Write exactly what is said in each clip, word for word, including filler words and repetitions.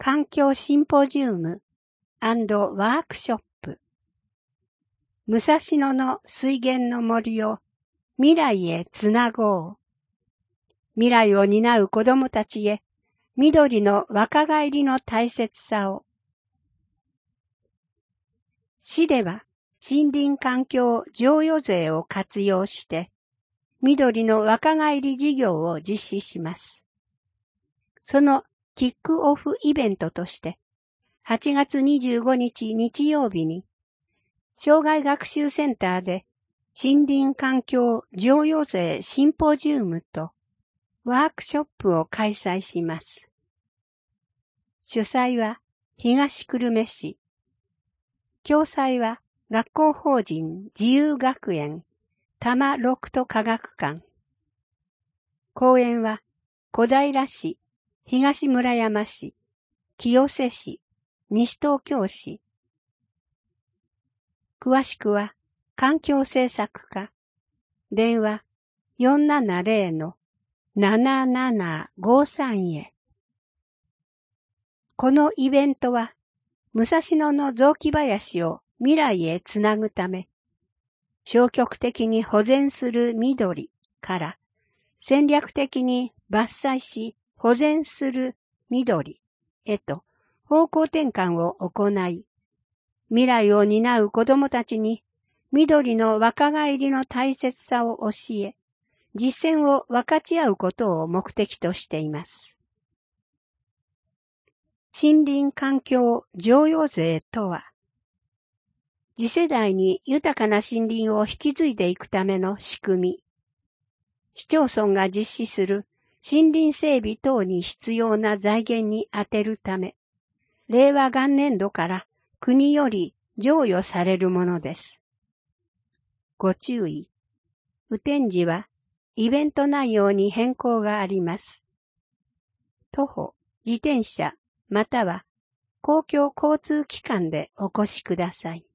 環境シンポジウム&ワークショップ。武蔵野の水源の森を未来へつなごう。未来を担う子どもたちへ緑の若返りの大切さを。市では森林環境譲与税を活用して緑の若返り事業を実施します。そのキックオフイベントとしてはちがつにじゅうごにち日曜日に障害学習センターで森林環境譲与税シンポジウムとワークショップを開催します。主催は東久留米市。共催は学校法人自由学園多摩六都科学館。講演は小平市、東村山市、清瀬市、西東京市。詳しくは環境政策課、電話 よんななぜろ ななななごさん へ。このイベントは武蔵野の雑木林を未来へつなぐため、消極的に保全する緑から戦略的に伐採し保全する緑へと方向転換を行い、未来を担う子どもたちに緑の若返りの大切さを教え、実践を分かち合うことを目的としています。森林環境譲与税とは、次世代に豊かな森林を引き継いでいくための仕組み、市町村が実施する森林整備等に必要な財源に充てるため、令和元年度から国より譲与されるものです。ご注意。雨天時はイベント内容に変更があります。徒歩、自転車、または公共交通機関でお越しください。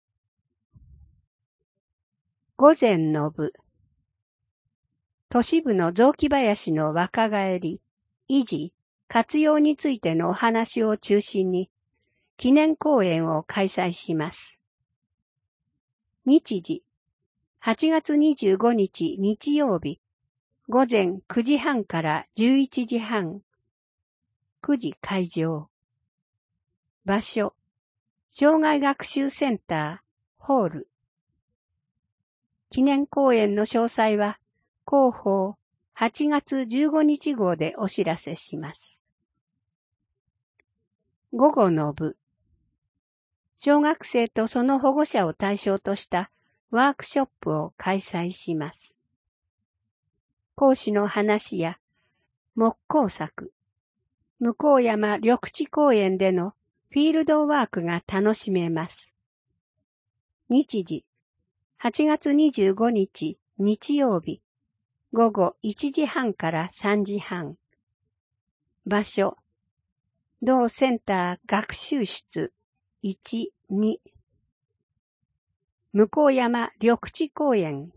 午前の部。都市部の雑木林の若返り、維持、活用についてのお話を中心に、記念講演を開催します。日時、はちがつにじゅうごにち日曜日、午前くじはんからじゅういちじはん、くじ開場。場所、障害学習センター、ホール。記念講演の詳細は、広報はちがつじゅうごにち号でお知らせします。午後の部。小学生とその保護者を対象としたワークショップを開催します。講師の話や木工作、向山緑地公園でのフィールドワークが楽しめます。日時、はちがつにじゅうごにち日曜日、午後いちじはんからさんじはん。場所、同センター学習室いち、に。向山緑地公園。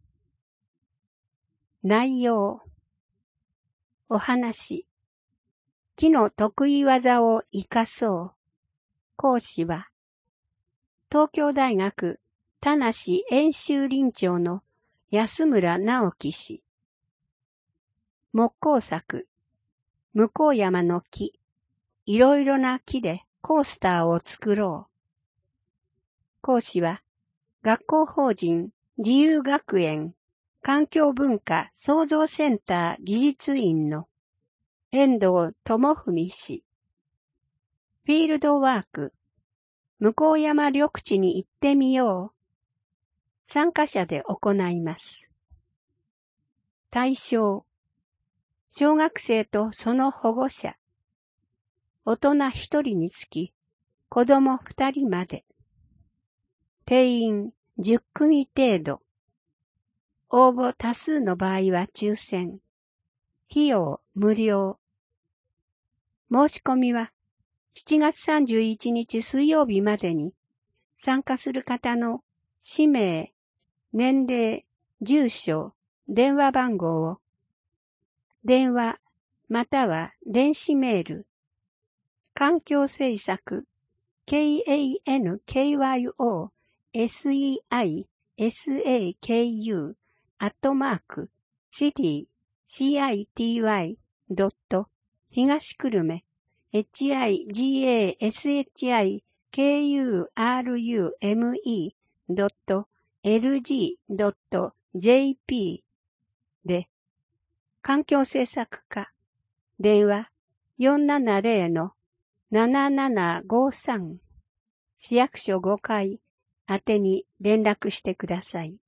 内容。お話。木の得意技を生かそう。講師は、東京大学田無演習林長の安村直樹氏。木工作。向山の木。いろいろな木でコースターを作ろう。講師は、学校法人自由学園環境文化創造センター技術員の遠藤智文氏。フィールドワーク、向山緑地に行ってみよう。参加者で行います。対象、小学生とその保護者。大人一人につき、子供二人まで。定員じゅっくみ程度。応募多数の場合は抽選。費用無料。申し込みはしちがつさんじゅういちにち水曜日までに参加する方の氏名、年齢、住所、電話番号を電話または電子メール環境政策 ケーエーエヌケーワイオーエスイーアイエスエーケーユー アットマーク シティ シーアイティーワイ ドット 東久留米 エイチアイジーエーエスエイチアイケーユーアールユーエムイー ドット エルジー ドット ジェーピー で、環境政策課、電話 よんななゼロ ななななごさん 市役所ごかい宛てに連絡してください。